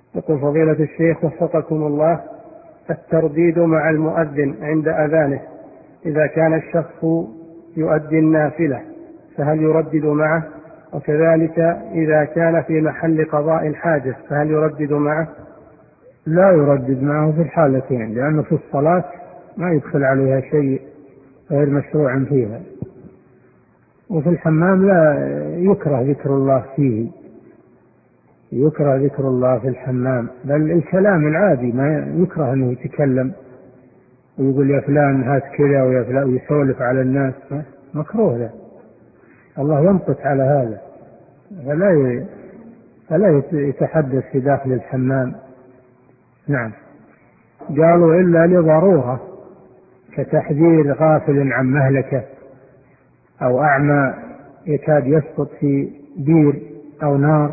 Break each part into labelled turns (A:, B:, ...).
A: يقول فضيلة الشيخ وفقكم الله: الترديد مع المؤذن عند أذانه إذا كان الشخص يؤدي النافلة فهل يردد معه؟ وكذلك إذا كان في محل قضاء الحاجة فهل يردد معه؟
B: لا يردد معه في الحالتين، لأنه في الصلاة ما يدخل عليها شيء غير مشروع فيها، وفي الحمام لا يكره ذكر الله فيه، يكره ذكر الله في الحمام، بل الكلام العادي ما يكره أنه يتكلم ويقول يا فلان هات كذا ويا فلان ويسولف على الناس، مكروه له. الله يمقت على هذا، فلا يتحدث في داخل الحمام. نعم. قالوا إلا لضرورة، كتحذير غافل عن مهلكة، أو أعمى يكاد يسقط في بير أو نار،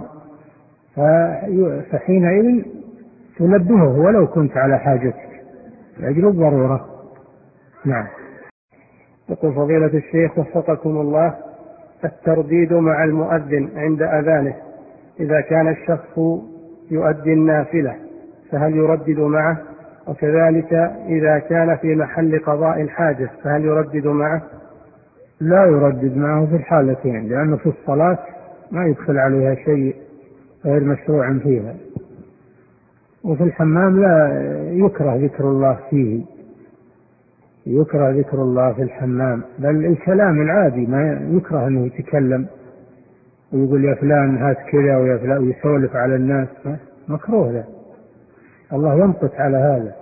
B: فحينئذ تنبهه ولو كنت على حاجتك لأجل الضرورة. نعم.
A: يقول فضيلة الشيخ وفقكم الله: الترديد مع المؤذن عند أذانه إذا كان الشخص يؤدي النافلة فهل يردد معه؟ وكذلك إذا كان في محل قضاء الحاجة فهل يردد معه؟
B: لا يردد معه في الحالتين، لأنه في الصلاة ما يدخل عليها شيء غير مشروع فيها، وفي الحمام لا يكره ذكر الله فيه، يكره ذكر الله في الحمام، بل الكلام العادي ما يكره أنه يتكلم ويقول يا فلان هات كذا ويا فلان ويسولف على الناس، مكروه له. الله يمقت على هذا،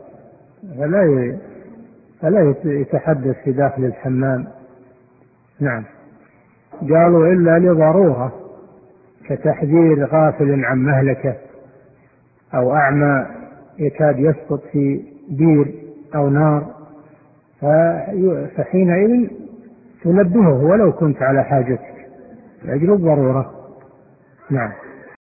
B: فلا يتحدث في داخل الحمام. نعم. قالوا إلا لضرورة، كتحذير غافل عن مهلكة، أو أعمى يكاد يسقط في بير أو نار، فحينئذ تنبهه ولو كنت على حاجتك لأجل الضرورة. نعم.